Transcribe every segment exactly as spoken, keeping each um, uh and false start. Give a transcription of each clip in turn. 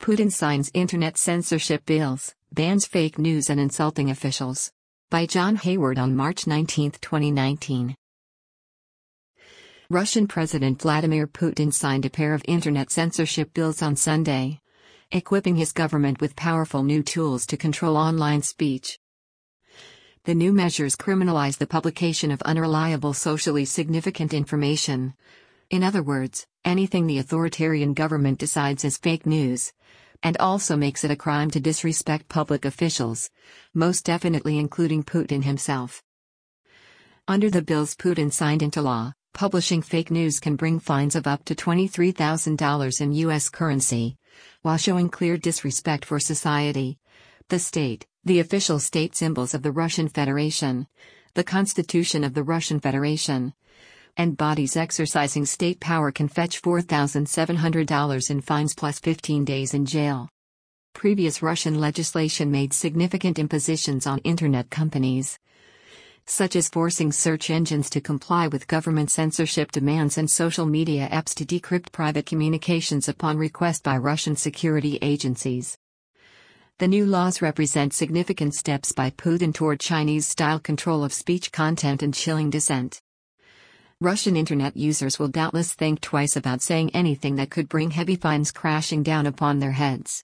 Putin signs internet censorship bills, bans fake news and insulting officials. By John Hayward on March nineteenth, twenty nineteen. Russian President Vladimir Putin signed a pair of internet censorship bills on Sunday, equipping his government with powerful new tools to control online speech. The new measures criminalize the publication of unreliable socially significant information. In other words, anything the authoritarian government decides is fake news, and also makes it a crime to disrespect public officials, most definitely including Putin himself. Under the bills Putin signed into law, publishing fake news can bring fines of up to twenty-three thousand dollars in U S currency, while showing clear disrespect for society, the state, the official state symbols of the Russian Federation, the Constitution of the Russian Federation, and bodies exercising state power can fetch four thousand seven hundred dollars in fines plus fifteen days in jail. Previous Russian legislation made significant impositions on internet companies, such as forcing search engines to comply with government censorship demands and social media apps to decrypt private communications upon request by Russian security agencies. The new laws represent significant steps by Putin toward Chinese-style control of speech content and chilling dissent. Russian internet users will doubtless think twice about saying anything that could bring heavy fines crashing down upon their heads.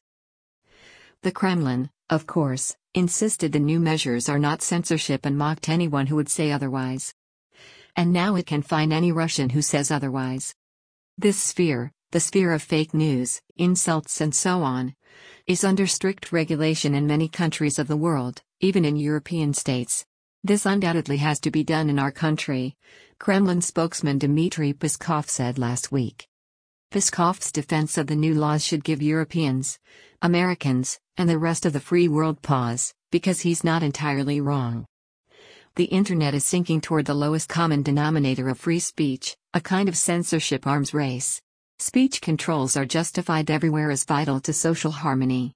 The Kremlin, of course, insisted the new measures are not censorship and mocked anyone who would say otherwise. And now it can fine any Russian who says otherwise. This sphere, the sphere of fake news, insults and so on, is under strict regulation in many countries of the world, even in European states. This undoubtedly has to be done in our country, Kremlin spokesman Dmitry Peskov said last week. Peskov's defense of the new laws should give Europeans, Americans, and the rest of the free world pause, because he's not entirely wrong. The internet is sinking toward the lowest common denominator of free speech, a kind of censorship arms race. Speech controls are justified everywhere as vital to social harmony.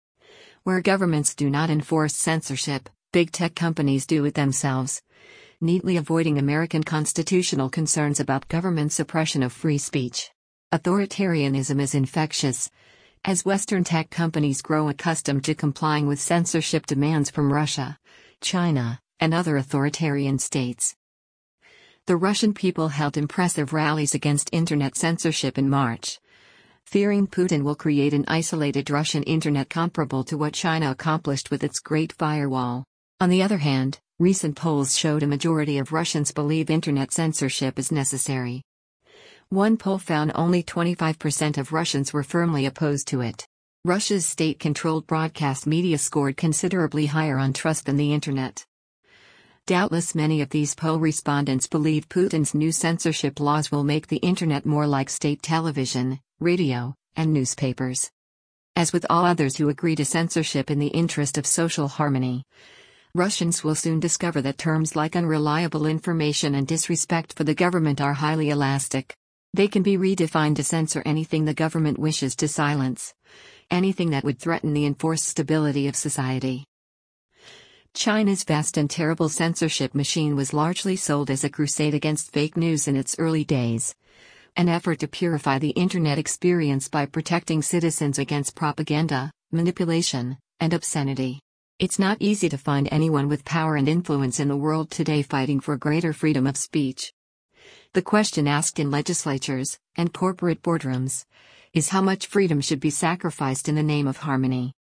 Where governments do not enforce censorship, big tech companies do it themselves, neatly avoiding American constitutional concerns about government suppression of free speech. Authoritarianism is infectious, as Western tech companies grow accustomed to complying with censorship demands from Russia, China, and other authoritarian states. The Russian people held impressive rallies against internet censorship in March, fearing Putin will create an isolated Russian internet comparable to what China accomplished with its Great Firewall. On the other hand, recent polls showed a majority of Russians believe internet censorship is necessary. One poll found only twenty-five percent of Russians were firmly opposed to it. Russia's state-controlled broadcast media scored considerably higher on trust than the internet. Doubtless many of these poll respondents believe Putin's new censorship laws will make the internet more like state television, radio, and newspapers. As with all others who agree to censorship in the interest of social harmony, Russians will soon discover that terms like unreliable information and disrespect for the government are highly elastic. They can be redefined to censor anything the government wishes to silence, anything that would threaten the enforced stability of society. China's vast and terrible censorship machine was largely sold as a crusade against fake news in its early days, an effort to purify the internet experience by protecting citizens against propaganda, manipulation, and obscenity. It's not easy to find anyone with power and influence in the world today fighting for greater freedom of speech. The question asked in legislatures and corporate boardrooms is how much freedom should be sacrificed in the name of harmony.